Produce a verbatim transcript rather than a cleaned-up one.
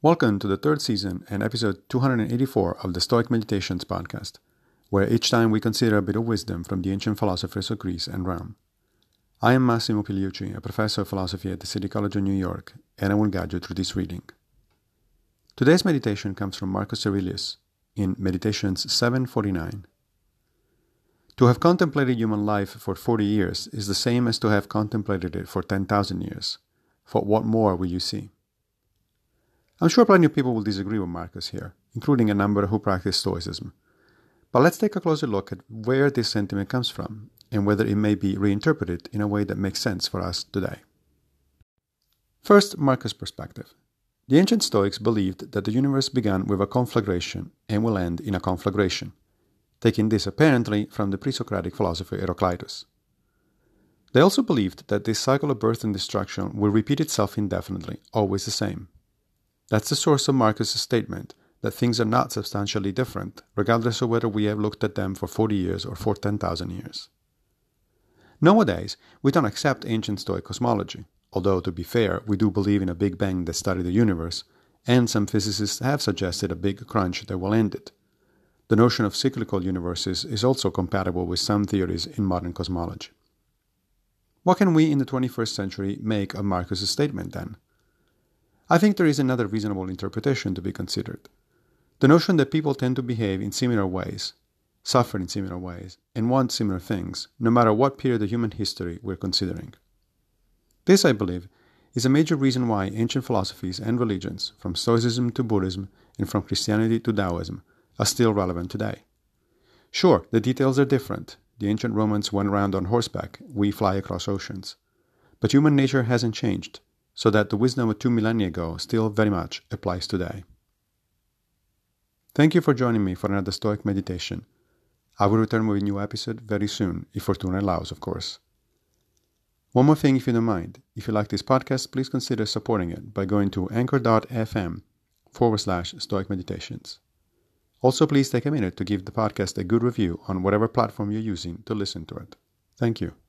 Welcome to the third season and episode two hundred eighty-four of the Stoic Meditations podcast, where each time we consider a bit of wisdom from the ancient philosophers of Greece and Rome. I am Massimo Pigliucci, a professor of philosophy at the City College of New York, and I will guide you through this reading. Today's meditation comes from Marcus Aurelius in Meditations seven forty-nine. To have contemplated human life for forty years is the same as to have contemplated it for ten thousand years. For what more will you see? I'm sure plenty of people will disagree with Marcus here, including a number who practice Stoicism. But let's take a closer look at where this sentiment comes from and whether it may be reinterpreted in a way that makes sense for us today. First, Marcus' perspective. The ancient Stoics believed that the universe began with a conflagration and will end in a conflagration, taking this apparently from the pre-Socratic philosopher Heraclitus. They also believed that this cycle of birth and destruction will repeat itself indefinitely, always the same. That's the source of Marcus' statement that things are not substantially different, regardless of whether we have looked at them for forty years or for ten thousand years. Nowadays, we don't accept ancient Stoic cosmology, although, to be fair, we do believe in a Big Bang that started the universe, and some physicists have suggested a big crunch that will end it. The notion of cyclical universes is also compatible with some theories in modern cosmology. What can we in the twenty-first century make of Marcus' statement then? I think there is another reasonable interpretation to be considered. The notion that people tend to behave in similar ways, suffer in similar ways, and want similar things, no matter what period of human history we're considering. This, I believe, is a major reason why ancient philosophies and religions, from Stoicism to Buddhism and from Christianity to Taoism, are still relevant today. Sure, the details are different. The ancient Romans went around on horseback, we fly across oceans. But human nature hasn't changed, so that the wisdom of two millennia ago still very much applies today. Thank you for joining me for another Stoic meditation. I will return with a new episode very soon, if Fortuna allows, of course. One more thing if you don't mind. If you like this podcast, please consider supporting it by going to anchor.fm forward slash Stoic Meditations. Also, please take a minute to give the podcast a good review on whatever platform you're using to listen to it. Thank you.